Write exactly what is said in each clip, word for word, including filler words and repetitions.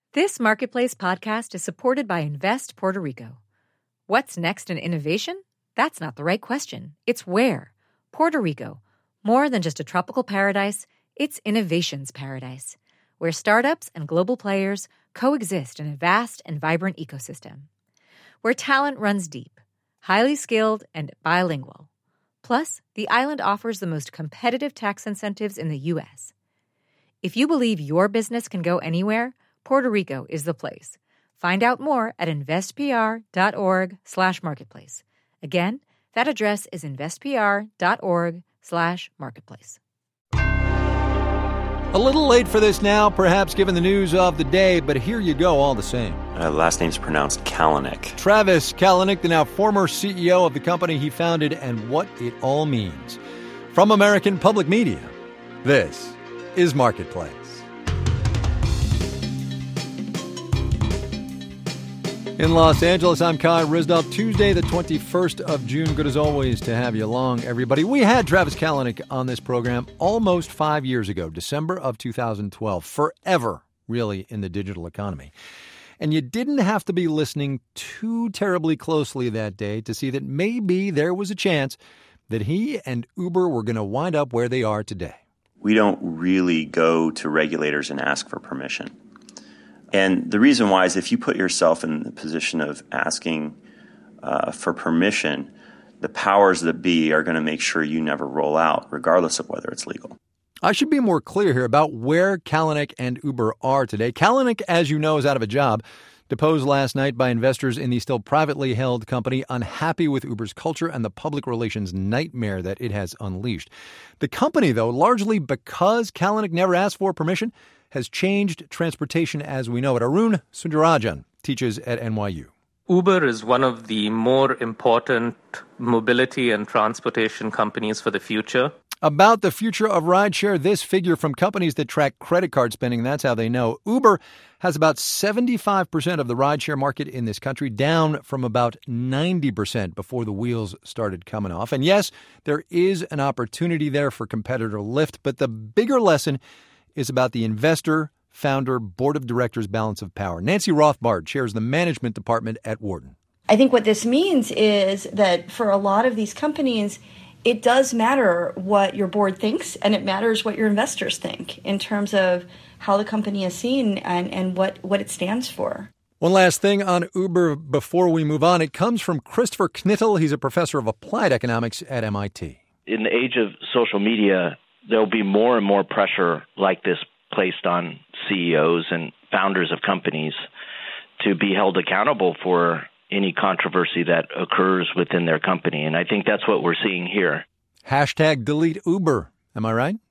This Marketplace podcast is supported by Invest Puerto Rico. What's next in innovation? That's not the right question. It's where. Puerto Rico. More than just a tropical paradise, it's innovation's paradise, where startups and global players coexist in a vast and vibrant ecosystem. Where talent runs deep, highly skilled, and bilingual. Plus, the island offers the most competitive tax incentives in the U S. If you believe your business can go anywhere, Puerto Rico is the place. Find out more at investpr.org slash marketplace. Again, that address is investpr.org slash marketplace. A little late for this now, perhaps given the news of the day, but here you go all the same. Uh, last name's pronounced Kalanick. Travis Kalanick, the now former C E O of the company he founded, and what it all means. From American Public Media, this is Marketplace. In Los Angeles, I'm Kai Ryssdal. Tuesday, the twenty-first of June. Good as always to have you along, everybody. We had Travis Kalanick on this program almost five years ago, December of two thousand twelve. Forever, really, in the digital economy. And you didn't have to be listening too terribly closely that day to see that maybe there was a chance that he and Uber were going to wind up where they are today. We don't really go to regulators and ask for permission. And the reason why is if you put yourself in the position of asking uh, for permission, the powers that be are going to make sure you never roll out, regardless of whether it's legal. I should be more clear here about where Kalanick and Uber are today. Kalanick, as you know, is out of a job, deposed last night by investors in the still privately held company, unhappy with Uber's culture and the public relations nightmare that it has unleashed. The company, though, largely because Kalanick never asked for permission, has changed transportation as we know it. Arun Sundarajan teaches at N Y U. Uber is one of the more important mobility and transportation companies for the future. About the future of rideshare, this figure from companies that track credit card spending, that's how they know. Uber has about seventy-five percent of the rideshare market in this country, down from about ninety percent before the wheels started coming off. And yes, there is an opportunity there for competitor Lyft, but the bigger lesson is about the investor, founder, board of directors balance of power. Nancy Rothbard chairs the management department at Wharton. I think what this means is that for a lot of these companies, it does matter what your board thinks, and it matters what your investors think in terms of how the company is seen and, and what, what it stands for. One last thing on Uber before we move on. It comes from Christopher Knittel. He's a professor of applied economics at M I T. In the age of social media, there'll be more and more pressure like this placed on C E Os and founders of companies to be held accountable for any controversy that occurs within their company. And I think that's what we're seeing here. Hashtag delete Uber. Am I right?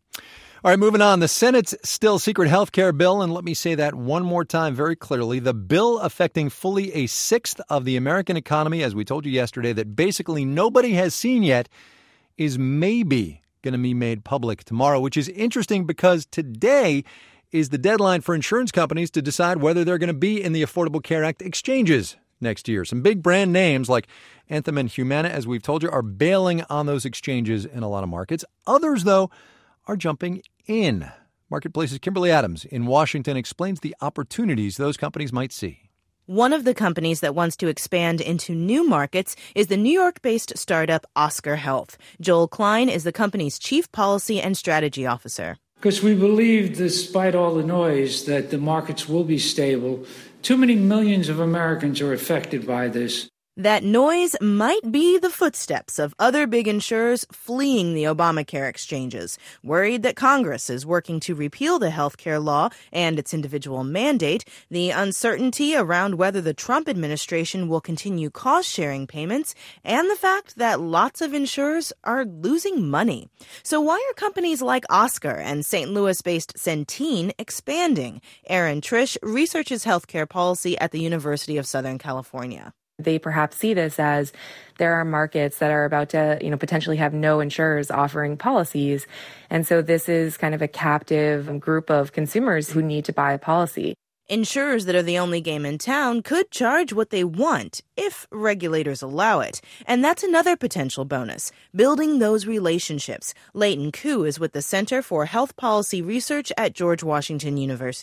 All right, moving on. The Senate's still secret health care bill, and let me say that one more time very clearly, the bill affecting fully a sixth of the American economy, as we told you yesterday, that basically nobody has seen yet, is maybe going to be made public tomorrow, which is interesting because today is the deadline for insurance companies to decide whether they're going to be in the Affordable Care Act exchanges next year. Some big brand names like Anthem and Humana, as we've told you, are bailing on those exchanges in a lot of markets. Others, though, are jumping in. Marketplace's Kimberly Adams in Washington explains the opportunities those companies might see. One of the companies that wants to expand into new markets is the New York-based startup Oscar Health. Joel Klein is the company's chief policy and strategy officer. Because we believe, despite all the noise, that the markets will be stable. Too many millions of Americans are affected by this. That noise might be the footsteps of other big insurers fleeing the Obamacare exchanges, worried that Congress is working to repeal the health care law and its individual mandate, the uncertainty around whether the Trump administration will continue cost-sharing payments, and the fact that lots of insurers are losing money. So why are companies like Oscar and Saint Louis-based Centene expanding? Erin Trish researches healthcare policy at the University of Southern California. They perhaps see this as there are markets that are about to, you know, potentially have no insurers offering policies. And so this is kind of a captive group of consumers who need to buy a policy. Insurers that are the only game in town could charge what they want if regulators allow it. And that's another potential bonus, building those relationships. Leighton Koo is with the Center for Health Policy Research at George Washington University.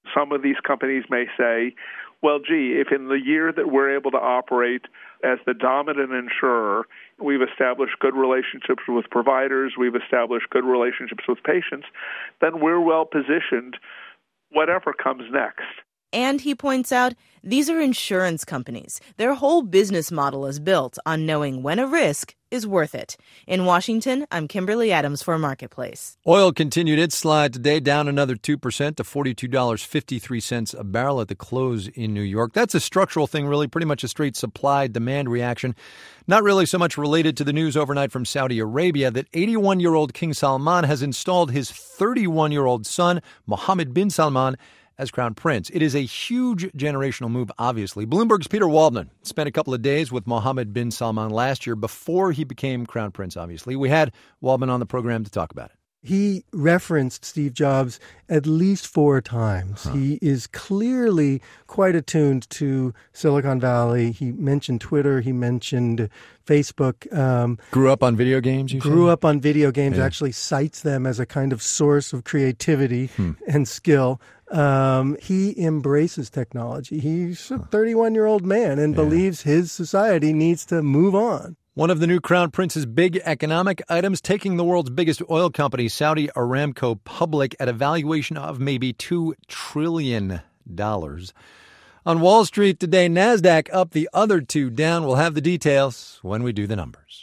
Some of these companies may say, well, gee, if in the year that we're able to operate as the dominant insurer, we've established good relationships with providers, we've established good relationships with patients, then we're well positioned whatever comes next. And he points out, these are insurance companies. Their whole business model is built on knowing when a risk is worth it. In Washington, I'm Kimberly Adams for Marketplace. Oil continued its slide today, down another two percent to forty-two dollars and fifty-three cents a barrel at the close in New York. That's a structural thing, really, pretty much a straight supply-demand reaction. Not really so much related to the news overnight from Saudi Arabia that eighty-one-year-old King Salman has installed his thirty-one-year-old son, Mohammed bin Salman, as crown prince. It is a huge generational move, obviously. Bloomberg's Peter Waldman spent a couple of days with Mohammed bin Salman last year before he became crown prince, obviously. We had Waldman on the program to talk about it. He referenced Steve Jobs at least four times. Huh. He is clearly quite attuned to Silicon Valley. He mentioned Twitter. He mentioned Facebook. Um, grew up on video games, you Grew say? up on video games, yeah. Actually cites them as a kind of source of creativity hmm. and skill. Um, he embraces technology. He's a thirty-one-year-old man and yeah. believes his society needs to move on. One of the new crown prince's big economic items, taking the world's biggest oil company, Saudi Aramco, public at a valuation of maybe two trillion dollars. On Wall Street today, NASDAQ up, the other two down. We'll have the details when we do the numbers.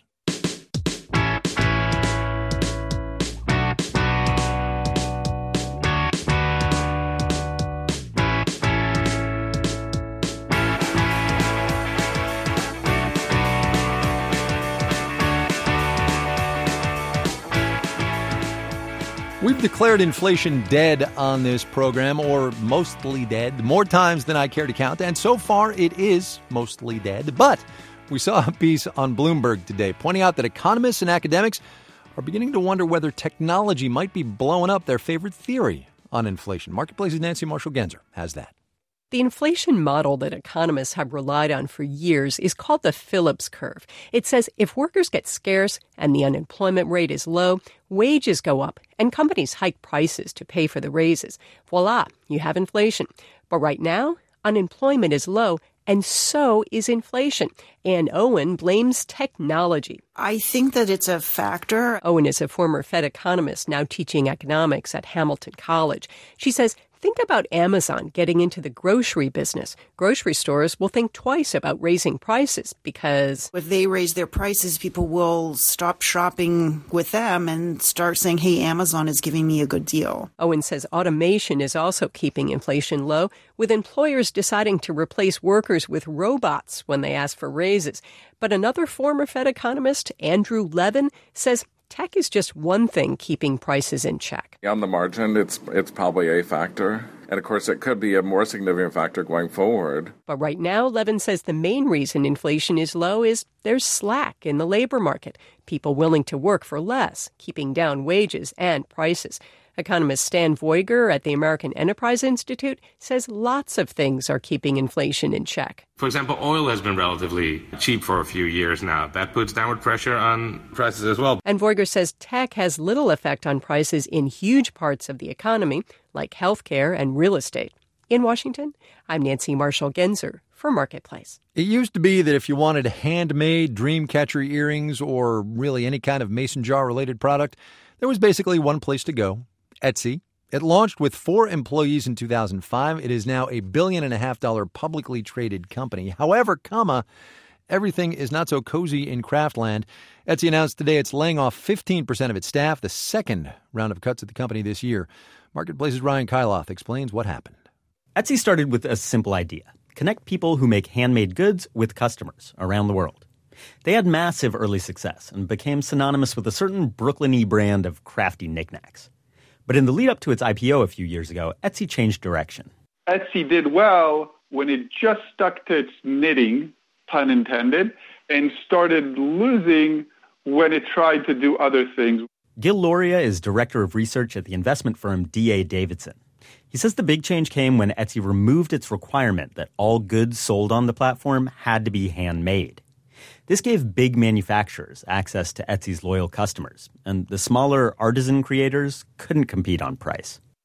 We've declared inflation dead on this program, or mostly dead, more times than I care to count, and so far it is mostly dead. But we saw a piece on Bloomberg today pointing out that economists and academics are beginning to wonder whether technology might be blowing up their favorite theory on inflation. Marketplace's Nancy Marshall-Genzer has that. The inflation model that economists have relied on for years is called the Phillips curve. It says if workers get scarce and the unemployment rate is low, wages go up and companies hike prices to pay for the raises. Voila, you have inflation. But right now, unemployment is low, and so is inflation. Ann Owen blames technology. I think that it's a factor. Owen is a former Fed economist now teaching economics at Hamilton College. She says, think about Amazon getting into the grocery business. Grocery stores will think twice about raising prices because if they raise their prices, people will stop shopping with them and start saying, hey, Amazon is giving me a good deal. Owen says automation is also keeping inflation low, with employers deciding to replace workers with robots when they ask for raises. But another former Fed economist, Andrew Levin, says tech is just one thing keeping prices in check. On the margin, it's it's probably a factor. And, of course, it could be a more significant factor going forward. But right now, Levin says the main reason inflation is low is there's slack in the labor market, people willing to work for less, keeping down wages and prices. Economist Stan Voiger at the American Enterprise Institute says lots of things are keeping inflation in check. For example, oil has been relatively cheap for a few years now. That puts downward pressure on prices as well. And Voiger says tech has little effect on prices in huge parts of the economy, like healthcare and real estate. In Washington, I'm Nancy Marshall-Genzer for Marketplace. It used to be that if you wanted handmade Dreamcatcher earrings or really any kind of mason jar-related product, there was basically one place to go. Etsy. It launched with four employees in two thousand five. It is now a billion and a half dollar publicly traded company. However, comma, everything is not so cozy in craftland. Etsy announced today it's laying off fifteen percent of its staff, the second round of cuts at the company this year. Marketplace's Ryan Kyloth explains what happened. Etsy started with a simple idea: connect people who make handmade goods with customers around the world. They had massive early success and became synonymous with a certain Brooklyn-y brand of crafty knickknacks. But in the lead up to its I P O a few years ago, Etsy changed direction. Etsy did well when it just stuck to its knitting, pun intended, and started losing when it tried to do other things. Gil Loria is director of research at the investment firm D A Davidson. He says the big change came when Etsy removed its requirement that all goods sold on the platform had to be handmade. This gave big manufacturers access to Etsy's loyal customers, and the smaller artisan creators couldn't compete on price.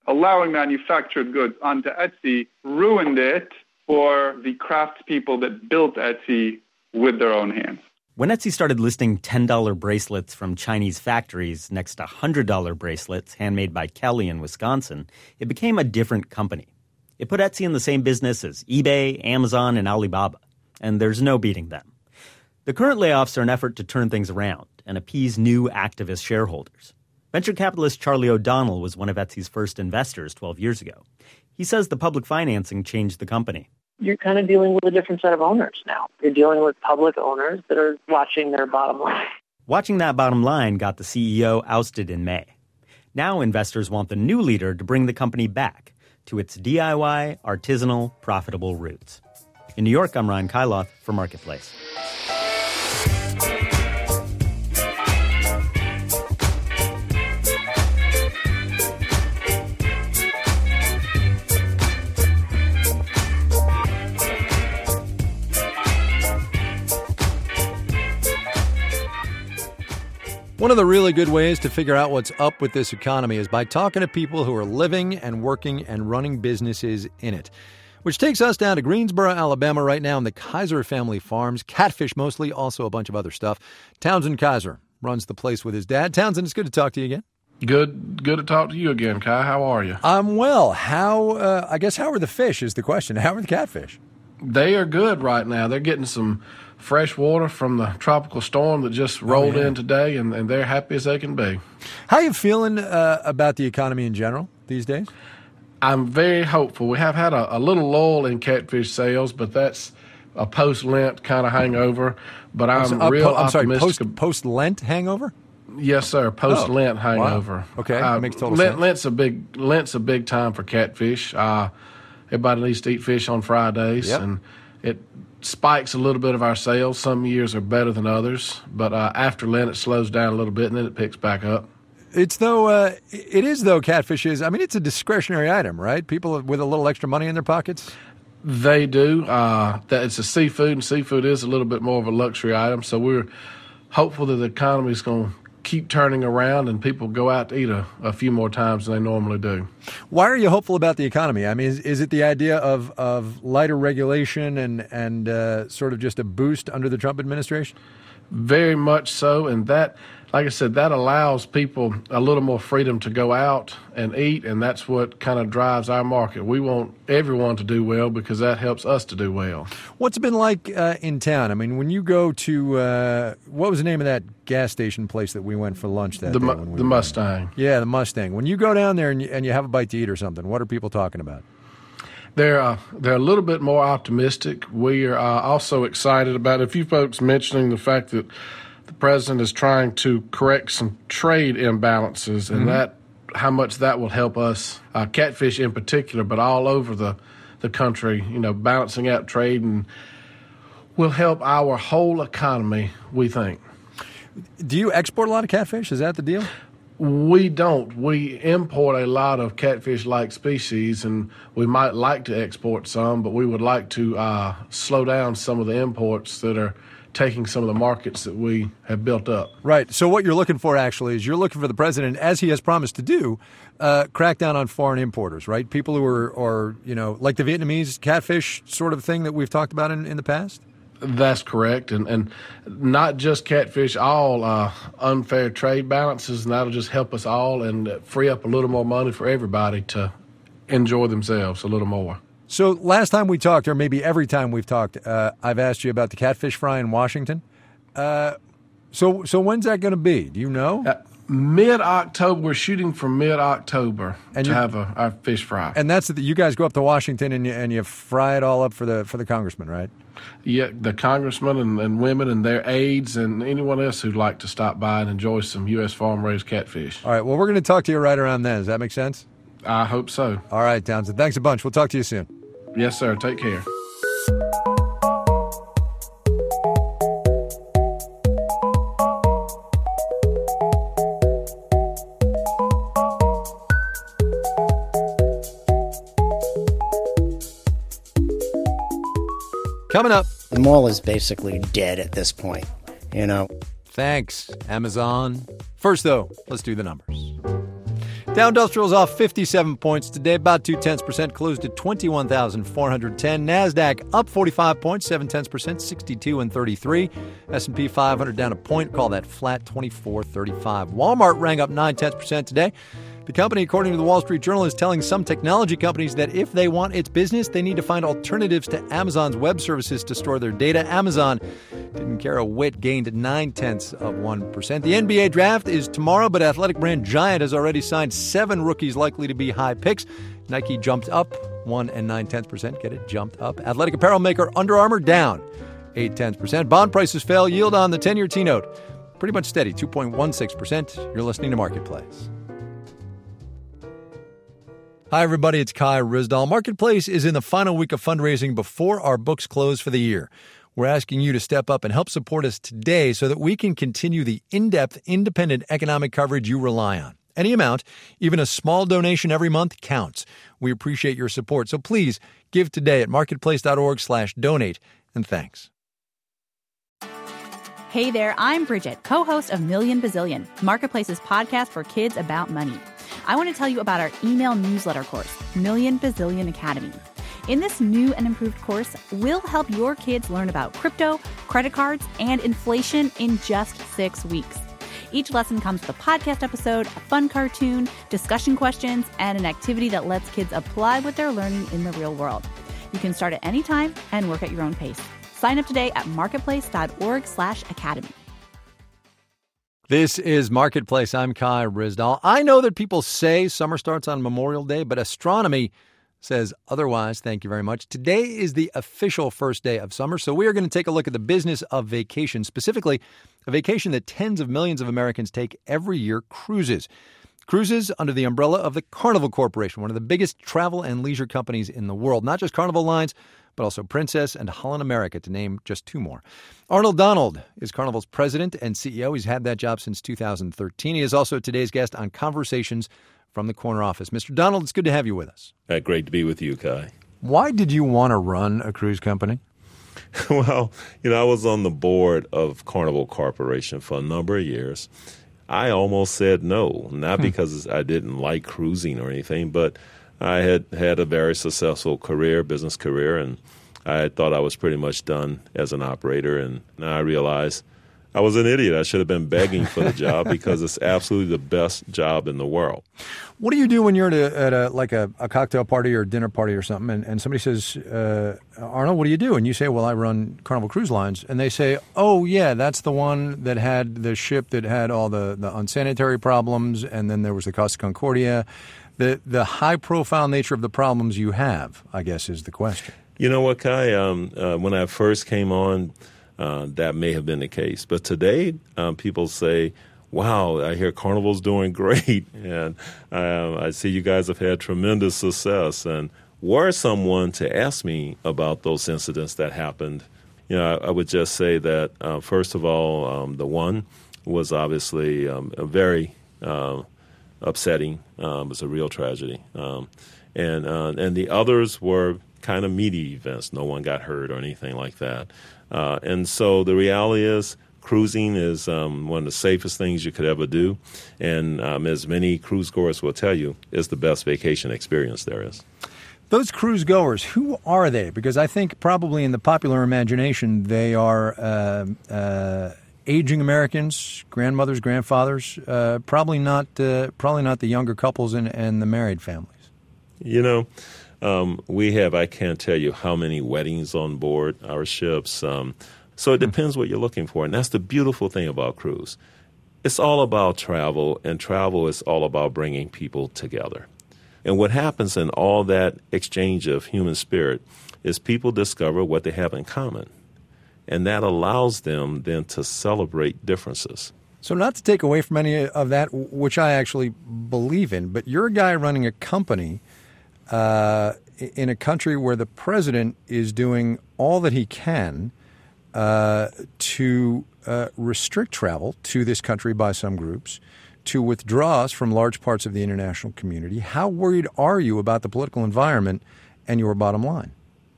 allowing manufactured goods onto Etsy ruined it for the craftspeople that built Etsy with their own hands. When Etsy started listing ten dollar bracelets from Chinese factories next to one hundred dollar bracelets handmade by Kelly in Wisconsin, it became a different company. It put Etsy in the same business as eBay, Amazon, and Alibaba, and there's no beating them. The current layoffs are an effort to turn things around and appease new activist shareholders. Venture capitalist Charlie O'Donnell was one of Etsy's first investors twelve years ago. He says the public financing changed the company. You're kind of dealing with a different set of owners now. You're dealing with public owners that are watching their bottom line. Watching that bottom line got the C E O ousted in May. Now investors want the new leader to bring the company back to its D I Y, artisanal, profitable roots. In New York, I'm Ryan Kyloth for Marketplace. One of the really good ways to figure out what's up with this economy is by talking to people who are living and working and running businesses in it. Which takes us down to Greensboro, Alabama right now in the Kaiser family farms. Catfish mostly, also a bunch of other stuff. Townsend Kaiser runs the place with his dad. Townsend, it's good to talk to you again. Good good to talk to you again, Kai. How are you? I'm well. How, uh, I guess, how are the fish is the question. How are the catfish? They are good right now. They're getting some fresh water from the tropical storm that just rolled oh, yeah. in today, and, and they're happy as they can be. How are you feeling uh, about the economy in general these days? I'm very hopeful. We have had a, a little lull in catfish sales, but that's a post-Lent kind of hangover. But I'm uh, real po- I'm optimistic. Sorry, post, post-Lent hangover? Yes, sir. Post-Lent oh, hangover. Wow. Okay, uh, that makes total Lent, sense. Lent's a big Lent's a big time for catfish. Uh, everybody needs to eat fish on Fridays, yep. and it spikes a little bit of our sales. Some years are better than others, but uh, after Lent it slows down a little bit and then it picks back up. It's though uh, it is though catfish is. I mean, it's a discretionary item, right? People with a little extra money in their pockets. They do. Uh, that it's a seafood, and seafood is a little bit more of a luxury item. So we're hopeful that the economy is going to keep turning around and people go out to eat a, a few more times than they normally do. Why are you hopeful about the economy? I mean, is, is it the idea of, of lighter regulation and, and uh, sort of just a boost under the Trump administration? Very much so, and that, like I said, that allows people a little more freedom to go out and eat, and that's what kind of drives our market. We want everyone to do well because that helps us to do well. What's it been like uh, in town? I mean, when you go to, uh, what was the name of that gas station place that we went for lunch that the, day? mu- when we the Mustang. There? Yeah, the Mustang. When you go down there and you, and you have a bite to eat or something, what are people talking about? They're uh, they're a little bit more optimistic. We are uh, also excited about a few folks mentioning the fact that the president is trying to correct some trade imbalances, and mm-hmm. that how much that will help us, uh, catfish in particular, but all over the, the country, you know, balancing out trade and will help our whole economy, we think. Do you export a lot of catfish? Is that the deal? We don't. We import a lot of catfish-like species, and we might like to export some, but we would like to uh, slow down some of the imports that are taking some of the markets that we have built up. Right. So what you're looking for, actually, is you're looking for the president, as he has promised to do, uh, crack down on foreign importers, right? People who are, are, you know, like the Vietnamese catfish sort of thing that we've talked about in, in the past? That's correct, and and not just catfish, all uh, unfair trade balances, and that'll just help us all and free up a little more money for everybody to enjoy themselves a little more. So last time we talked, or maybe every time we've talked, uh, I've asked you about the catfish fry in Washington. Uh, so so when's that going to be? Do you know? Uh, mid-October. We're shooting for mid-October and to have a, our fish fry. And that's the, you guys go up to Washington and you, and you fry it all up for the for the congressman, right? Yeah, the congressmen and, and women and their aides and anyone else who'd like to stop by and enjoy some U S farm-raised catfish. All right, well, we're going to talk to you right around then. Does that make sense? I hope so. All right, Townsend. Thanks a bunch. We'll talk to you soon. Yes, sir. Take care. Coming up. The mall is basically dead at this point, you know. Thanks, Amazon. First, though, let's do the numbers. Dow Industrial's off fifty-seven points today, about two tenths percent, closed at twenty-one thousand four hundred ten. NASDAQ up forty-five points, seven tenths percent, sixty-two and thirty-three. S and P five hundred down a point, call that flat, twenty-four thirty-five. Walmart rang up nine tenths percent today. The company, according to the Wall Street Journal, is telling some technology companies that if they want its business, they need to find alternatives to Amazon's web services to store their data. Amazon didn't care a whit, gained nine tenths of one percent. The N B A draft is tomorrow, but athletic brand Giant has already signed seven rookies likely to be high picks. Nike jumped up one and nine tenths percent. Get it? Jumped up. Athletic apparel maker Under Armour down eight tenths percent. Bond prices fell. Yield on the ten-year T-note pretty much steady, two point one six percent. You're listening to Marketplace. Hi, everybody. It's Kai Ryssdal. Marketplace is in the final week of fundraising before our books close for the year. We're asking you to step up and help support us today so that we can continue the in-depth, independent economic coverage you rely on. Any amount, even a small donation every month, counts. We appreciate your support. So please give today at marketplace.org slash donate. And thanks. Hey there, I'm Bridget, co-host of Million Bazillion, Marketplace's podcast for kids about money. I want to tell you about our email newsletter course, Million Bazillion Academy. In this new and improved course, we'll help your kids learn about crypto, credit cards, and inflation in just six weeks. Each lesson comes with a podcast episode, a fun cartoon, discussion questions, and an activity that lets kids apply what they're learning in the real world. You can start at any time and work at your own pace. Sign up today at marketplace.org slash academy. This is Marketplace. I'm Kai Ryssdal. I know that people say summer starts on Memorial Day, but astronomy says otherwise. Thank you very much. Today is the official first day of summer, so we are going to take a look at the business of vacation, specifically a vacation that tens of millions of Americans take every year, cruises. Cruises under the umbrella of the Carnival Corporation, one of the biggest travel and leisure companies in the world. Not just Carnival Lines, but also Princess and Holland America, to name just two more. Arnold Donald is Carnival's president and C E O. He's had that job since two thousand thirteen. He is also today's guest on Conversations from the Corner Office. Mister Donald, it's good to have you with us. Uh, great to be with you, Kai. Why did you want to run a cruise company? Well, you know, I was on the board of Carnival Corporation for a number of years. I almost said no, not hmm. because I didn't like cruising or anything, but I had had a very successful career, business career, and I thought I was pretty much done as an operator. And now I realize I was an idiot. I should have been begging for the job because it's absolutely the best job in the world. What do you do when you're at a, at a like a, a cocktail party or a dinner party or something, and, and somebody says, uh, Arnold, what do you do? And you say, well, I run Carnival Cruise Lines. And they say, oh, yeah, that's the one that had the ship that had all the, the unsanitary problems, and then there was the Costa Concordia. The the high-profile nature of the problems you have, I guess, is the question. You know what, Kai? Um, uh, when I first came on, uh, that may have been the case. But today, um, people say, wow, I hear Carnival's doing great, and uh, I see you guys have had tremendous success. And were someone to ask me about those incidents that happened, you know, I, I would just say that, uh, first of all, um, the one was obviously um, a very uh, upsetting. Um, it was a real tragedy. Um, and uh, and the others were kind of meaty events. No one got hurt or anything like that. Uh, and so the reality is cruising is um, one of the safest things you could ever do. And um, as many cruise goers will tell you, it's the best vacation experience there is. Those cruise goers, who are they? Because I think probably in the popular imagination, they are uh, uh, aging Americans, grandmothers, grandfathers, uh, probably not uh, probably not the younger couples and, and the married families. You know, um, we have, I can't tell you how many weddings on board our ships. Um, so it depends what you're looking for. And that's the beautiful thing about cruise. It's all about travel, and travel is all about bringing people together. And what happens in all that exchange of human spirit is people discover what they have in common. And that allows them then to celebrate differences. So not to take away from any of that, which I actually believe in, but you're a guy running a company uh, in a country where the president is doing all that he can uh, to uh, restrict travel to this country by some groups, to withdraw us from large parts of the international community. How worried are you about the political environment and your bottom line?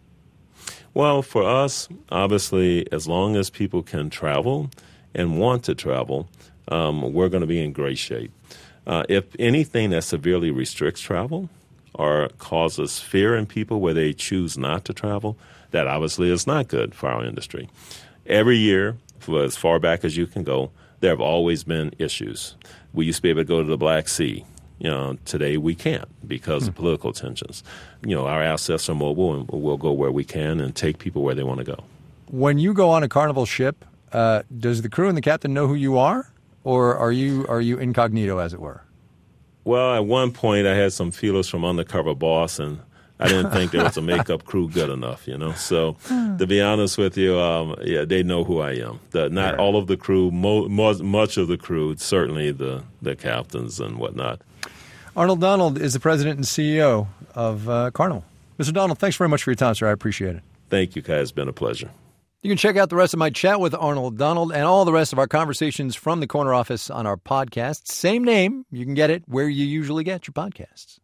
Well, for us, obviously, as long as people can travel and want to travel, um, we're going to be in great shape. Uh, if anything that severely restricts travel or causes fear in people where they choose not to travel, that obviously is not good for our industry. Every year, for as far back as you can go, there have always been issues. We used to be able to go to the Black Sea. You know, today we can't because of political tensions. You know, our assets are mobile and we'll go where we can and take people where they want to go. When you go on a Carnival ship, uh, does the crew and the captain know who you are? Or are you are you incognito, as it were? Well, at one point I had some feelers from Undercover Boss, and I didn't think there was a makeup crew good enough, you know. So to be honest with you, um, yeah, they know who I am. The, not all of the crew, mo- mo- much of the crew, certainly the, the captains and whatnot. Arnold Donald is the president and C E O of uh, Carnival. Mister Donald, thanks very much for your time, sir. I appreciate it. Thank you, Kai. It's been a pleasure. You can check out the rest of my chat with Arnold Donald and all the rest of our conversations from the corner office on our podcast. Same name. You can get it where you usually get your podcasts.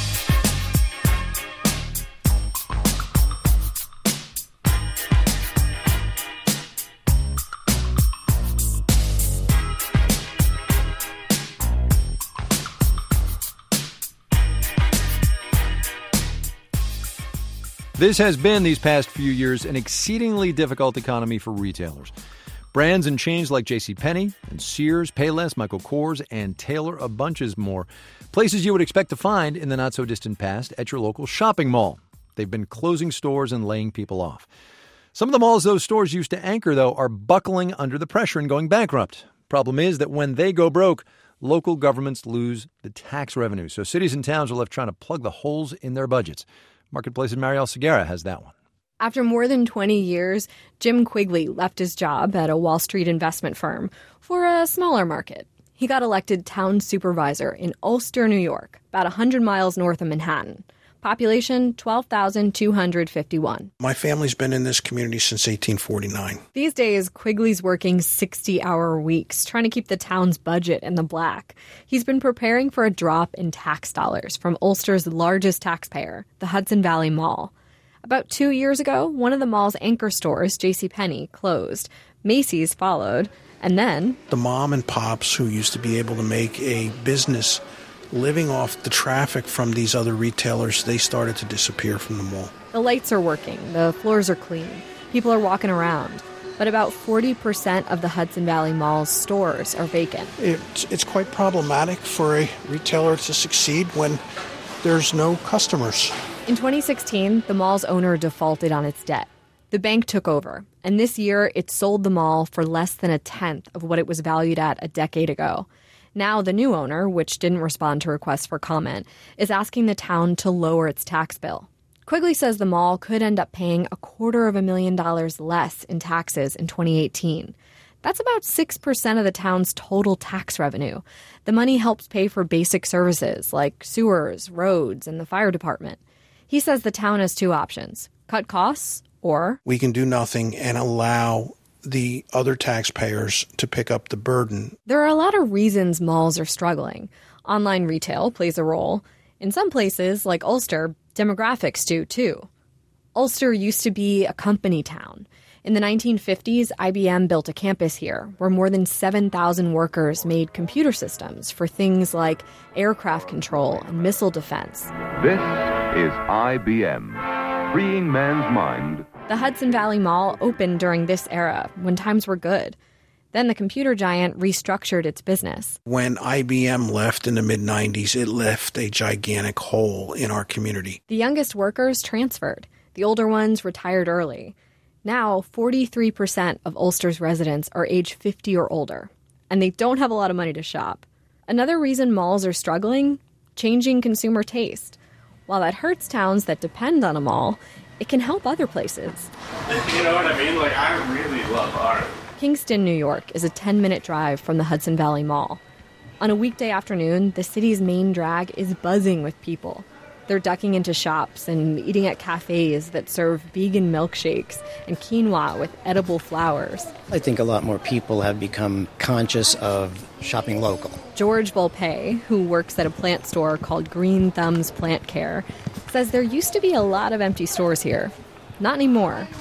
This has been, these past few years, an exceedingly difficult economy for retailers. Brands and chains like JCPenney and Sears, Payless, Michael Kors, and Taylor, a bunches more. Places you would expect to find in the not-so-distant past at your local shopping mall. They've been closing stores and laying people off. Some of the malls those stores used to anchor, though, are buckling under the pressure and going bankrupt. Problem is that when they go broke, local governments lose the tax revenue. So cities and towns are left trying to plug the holes in their budgets. Marketplace's Marielle Segura has that one. After more than twenty years, Jim Quigley left his job at a Wall Street investment firm for a smaller market. He got elected town supervisor in Ulster, New York, about one hundred miles north of Manhattan. Population, twelve thousand two hundred fifty-one. My family's been in this community since eighteen forty-nine. These days, Quigley's working sixty-hour weeks, trying to keep the town's budget in the black. He's been preparing for a drop in tax dollars from Ulster's largest taxpayer, the Hudson Valley Mall. About two years ago, one of the mall's anchor stores, JCPenney, closed. Macy's followed, and then the mom and pops who used to be able to make a business living off the traffic from these other retailers, they started to disappear from the mall. The lights are working, the floors are clean, people are walking around, but about forty percent of the Hudson Valley Mall's stores are vacant. It's, it's quite problematic for a retailer to succeed when there's no customers. In twenty sixteen, the mall's owner defaulted on its debt. The bank took over, and this year it sold the mall for less than a tenth of what it was valued at a decade ago. Now the new owner, which didn't respond to requests for comment, is asking the town to lower its tax bill. Quigley says the mall could end up paying a quarter of a million dollars less in taxes in twenty eighteen. That's about six percent of the town's total tax revenue. The money helps pay for basic services like sewers, roads, and the fire department. He says the town has two options: cut costs or we can do nothing and allow the other taxpayers to pick up the burden. There are a lot of reasons malls are struggling. Online retail plays a role. In some places, like Ulster, demographics do too. Ulster used to be a company town. In the nineteen fifties, I B M built a campus here where more than seven thousand workers made computer systems for things like aircraft control and missile defense. This is I B M, freeing man's mind. The Hudson Valley Mall opened during this era, when times were good. Then the computer giant restructured its business. When I B M left in the mid nineties, it left a gigantic hole in our community. The youngest workers transferred. The older ones retired early. Now, forty-three percent of Ulster's residents are age fifty or older, and they don't have a lot of money to shop. Another reason malls are struggling? Changing consumer taste. While that hurts towns that depend on a mall, it can help other places. You know what I mean? Like, I really love art. Kingston, New York is a ten-minute drive from the Hudson Valley Mall. On a weekday afternoon, the city's main drag is buzzing with people. They're ducking into shops and eating at cafes that serve vegan milkshakes and quinoa with edible flowers. I think a lot more people have become conscious of shopping local. George Volpe, who works at a plant store called Green Thumbs Plant Care, says there used to be a lot of empty stores here. Not anymore.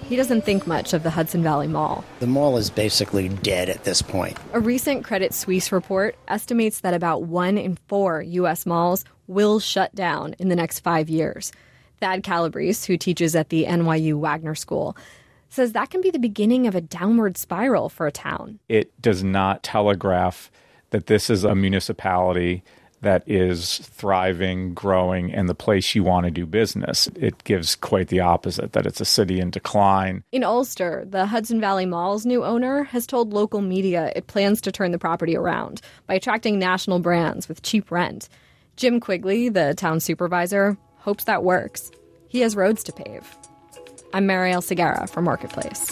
he doesn't think much of the Hudson Valley Mall. The mall is basically dead at this point. A recent Credit Suisse report estimates that about one in four U S malls will shut down in the next five years. Thad Calabrese, who teaches at the N Y U Wagner School, says that can be the beginning of a downward spiral for a town. It does not telegraph that this is a municipality that is thriving, growing, and the place you want to do business. It gives quite the opposite, that it's a city in decline. In Ulster, the Hudson Valley Mall's new owner has told local media it plans to turn the property around by attracting national brands with cheap rent. Jim Quigley, the town supervisor, hopes that works. He has roads to pave. I'm Marielle Segarra for Marketplace.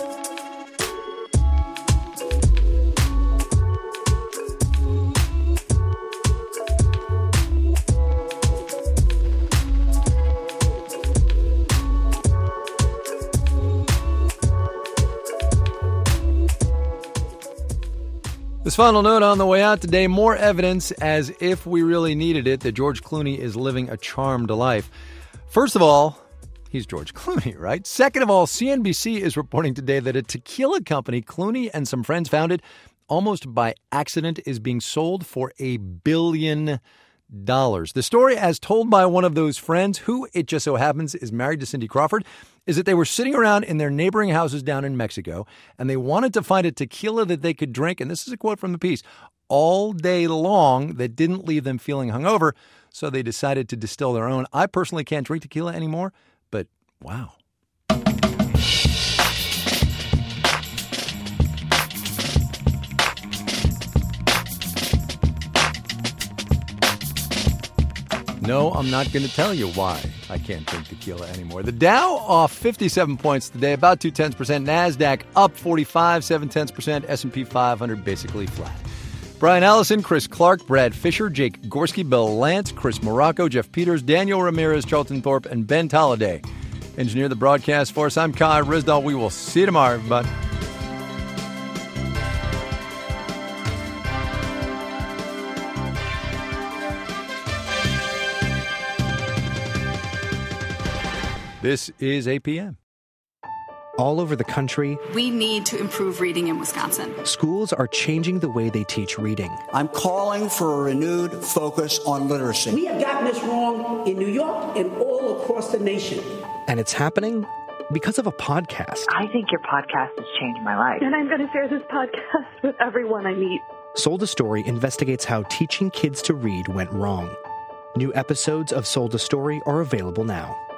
This final note on the way out today, more evidence, as if we really needed it, that George Clooney is living a charmed life. First of all, he's George Clooney, right? Second of all, C N B C is reporting today that a tequila company Clooney and some friends founded almost by accident is being sold for a billion dollars. The story, as told by one of those friends, who it just so happens is married to Cindy Crawford, is that they were sitting around in their neighboring houses down in Mexico, and they wanted to find a tequila that they could drink, and this is a quote from the piece, all day long that didn't leave them feeling hungover, so they decided to distill their own. I personally can't drink tequila anymore, but wow. No, I'm not going to tell you why I can't drink tequila anymore. The Dow off fifty-seven points today, about two tenths percent. NASDAQ up forty-five, seven tenths percent. S and P five hundred basically flat. Brian Allison, Chris Clark, Brad Fisher, Jake Gorski, Bill Lance, Chris Morocco, Jeff Peters, Daniel Ramirez, Charlton Thorpe, and Ben Tolliday. Engineer the broadcast for us. I'm Kai Rizdal. We will see you tomorrow, everybody. This is A P M. All over the country, we need to improve reading in Wisconsin. Schools are changing the way they teach reading. I'm calling for a renewed focus on literacy. We have gotten this wrong in New York and all across the nation. And it's happening because of a podcast. I think your podcast has changed my life. And I'm going to share this podcast with everyone I meet. Sold a Story investigates how teaching kids to read went wrong. New episodes of Sold a Story are available now.